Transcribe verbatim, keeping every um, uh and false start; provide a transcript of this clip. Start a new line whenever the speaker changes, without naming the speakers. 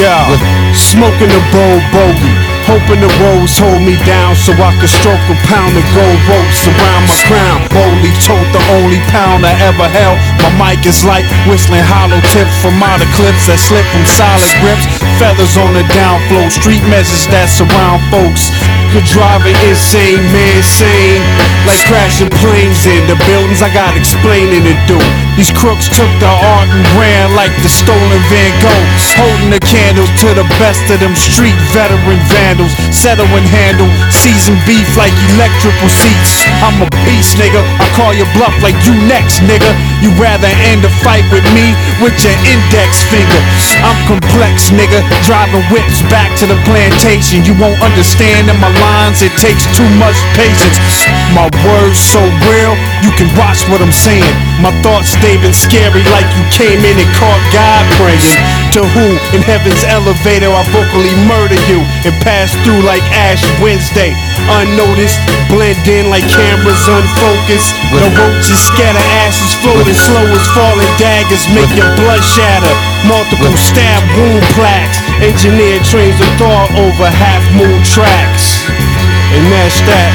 Yeah, smoking a bowl bogey, hoping the woes hold me down so I can stroke a pound of gold ropes around my crown. Boldly tote the only pound I ever held. My mic is like whistling hollow tips from outer clips that slip from solid grips. Feathers on the downflow, street message that surround folks. Could drive an insane man sane, like crashing planes in the buildings I got explaining to do. These crooks took the art and ran like the stolen Van Gogh, holding the candle to the best of them street veteran vandals. Settle and handle seasoned beef like electrical seats. I'm a beast, nigga. I call your bluff like you next, nigga. You rather end a fight with me with your index finger. I'm complex, nigga. Driving whips back to the plantation. You won't understand in my lines, it takes too much patience. My words so real, you can watch what I'm saying. My thoughts they've been scary like you came in and caught God praying. To who? In heaven's elevator I vocally murder you and pass through like Ash Wednesday. Unnoticed, blend in like cameras unfocused. The roaches scatter ashes floating slow as falling daggers make your blood shatter. Multiple stab wound plaques. Engineered trains of thought over half moon tracks. And that's that.